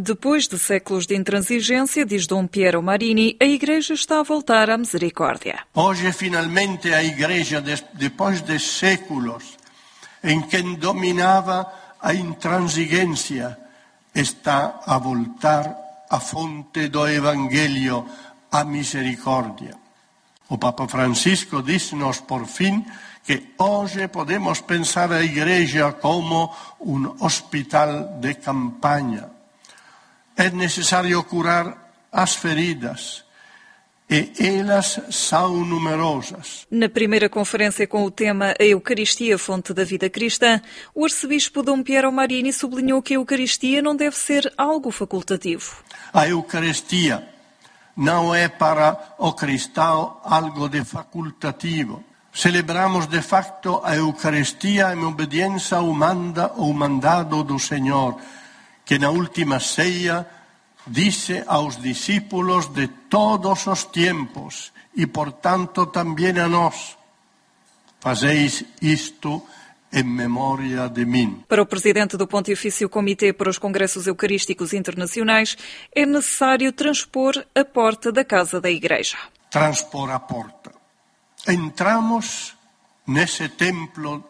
Depois de séculos de intransigência, diz Dom Piero Marini, a Igreja está a voltar à misericórdia. Hoje, finalmente, a Igreja, depois de séculos em que dominava a intransigência, está a voltar à fonte do Evangelho, a misericórdia. O Papa Francisco diz-nos, por fim, que hoje podemos pensar a Igreja como um hospital de campanha. É necessário curar as feridas, e elas são numerosas. Na primeira conferência com o tema A Eucaristia, Fonte da Vida Cristã, o arcebispo Dom Piero Marini sublinhou que a Eucaristia não deve ser algo facultativo. A Eucaristia não é para o cristão algo de facultativo. Celebramos de facto a Eucaristia em obediência ao mandado do Senhor, que na última ceia disse aos discípulos de todos os tempos e, portanto, também a nós: fazeis isto em memória de mim. Para o presidente do Pontifício Comitê para os Congressos Eucarísticos Internacionais, é necessário transpor a porta da casa da Igreja. Transpor a porta. Entramos neste tempo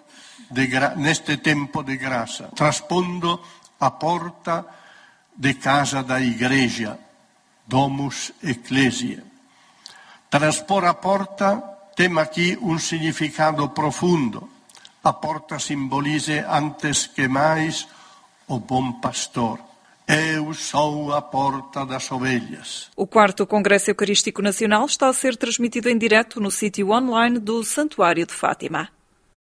de graça, transpondo a porta de casa da Igreja, Domus Ecclesiae. Transpor a porta tem aqui um significado profundo. A porta simboliza, antes que mais, o bom pastor. Eu sou a porta das ovelhas. O 4º Congresso Eucarístico Nacional está a ser transmitido em direto no sítio online do Santuário de Fátima.